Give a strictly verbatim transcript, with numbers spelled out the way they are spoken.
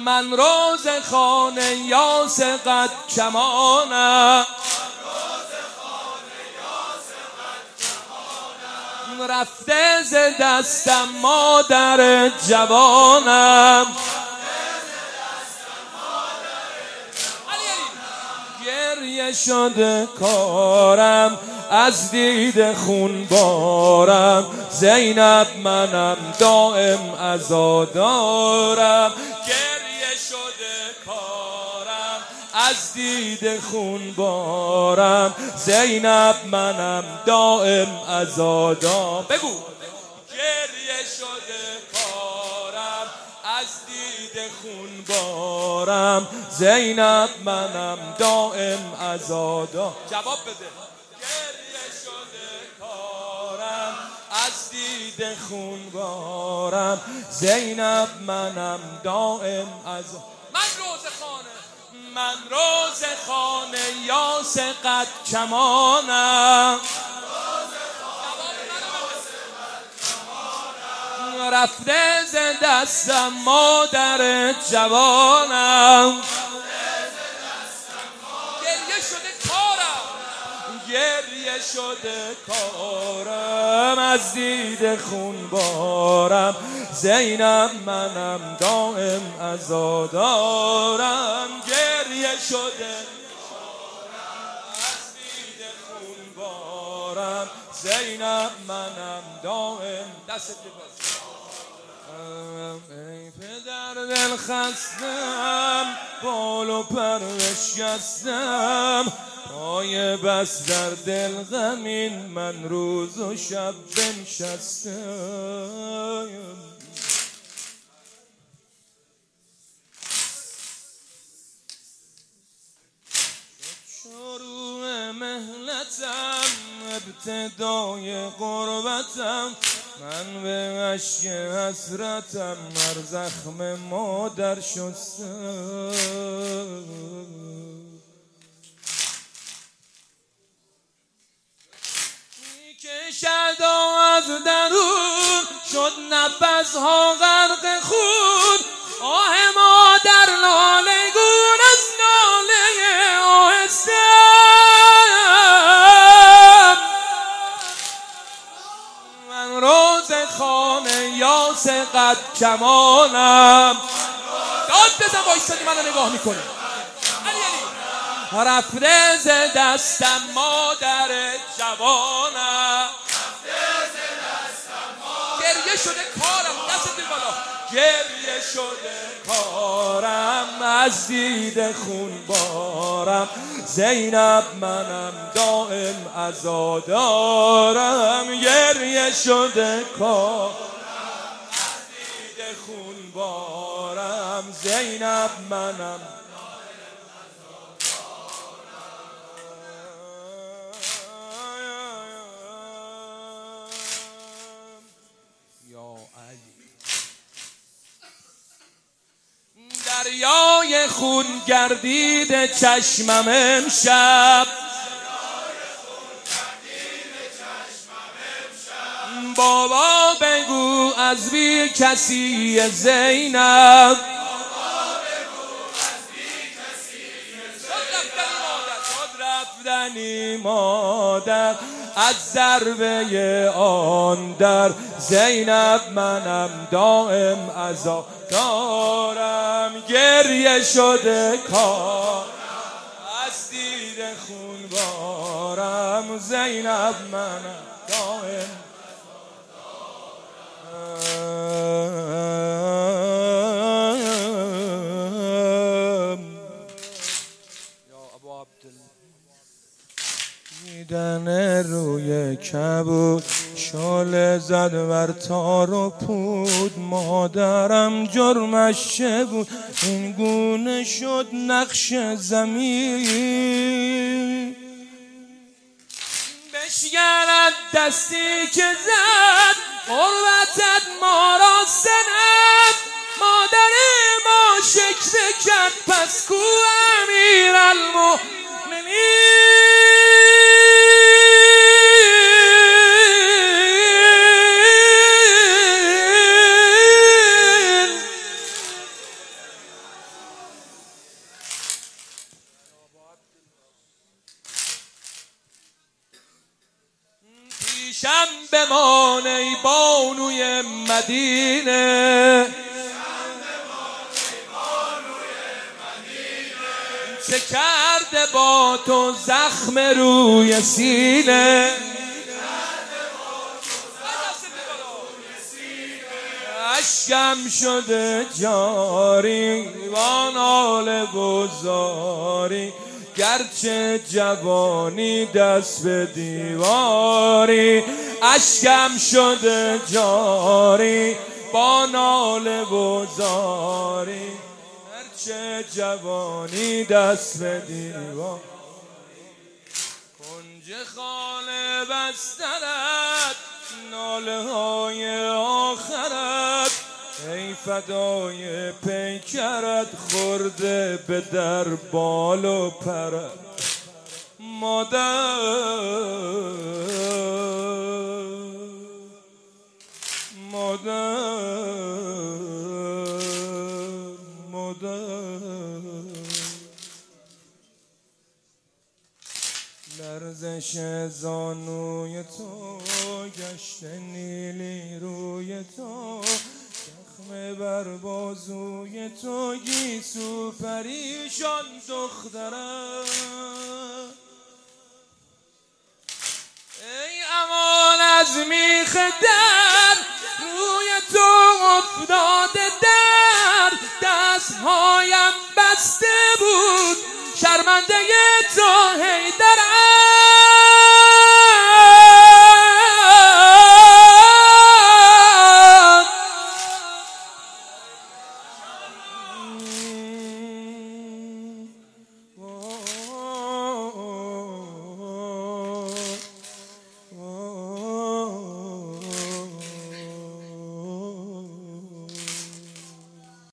من روز خانه یاس قد کمانم، رفته ز دستم مادر جوانم، گریه شده کارم از دید خون بارم، زینب منم دائم عزادارم، گریه شده کارم از دید خون بارم، زینب منم دائم عزادارم. بگو گریه شده کارم از دید خون بارم، زینب منم دائم عزادارم. جواب بده. گریه شده کارم از دید خون بارم، زینب منم دائم عزادارم. من روز خانه من روز خانه یاس قد کمانم، رفته ز دستم مادر جوانم، گریه شده کارم گریه شده کارم از دید خون بارم، زینب منم دائم عزادارم، گریه شده کارم از دید خون بارم، زینب منم دائم. دست بباز. ای پدر دل خستم، بال و پر بشکستم، پای بس در دل غمین من روز و شب بنشستم. شروع مهلتم ابتدای غربتم، من به اشک حسرتم هر زخم مادر شستم. میکشد از درون شد نفسها غرق خون، آه مادر لاله گون از ناله آهستم. من روز خانه یاس قد کمانم. داد بزن وایستادی منو نگاه میکنی. رفته ز دستم مادر جوانم، گریه شده کارم. دست دل بالا. گریه شده کارم از دید خون بارم، زینب منم دائم عزادارم، گریه شده کارم از دید خون بارم، زینب منم. دریای خون گردید چشمم امشب، بابا بگو از بی کسی زینب، شد رفتنی مادر از ضربه آن در، زینب منم دائم عزادارم، گریه شده کارم از دید خون بارم، زینب منم دائم دیدن روی کبود، شاله زد ور تار و پود، مادرم جرمش چه بود این گونه شد نقش زمین، بشگرد دستی که زد قربتت ما را سند، مادر ما شکوه کرد پس کو امیرالمؤمنین. شم بمان ای بانوی مدینه، چه کرده با تو زخم روی سینه، اشکم شده جاری با ناله و زاری، گرچه جوانی دست به دیواری. اشکم شده جاری با ناله و زاری، گرچه جوانی دست به دیواری. کنج خانه بسترت ناله های آخرت، ای فدای پیکرت خورده به در بال و پرت. مادر مادر مادر، لرزش زانوی تو، گشت نیلی روی تو، زخم بر بازوی تو، گیسو پریشان دخترم. ای امان از میخ در، روی تو افتاده در، دستهایم بسته بود شرمنده تو هی درم.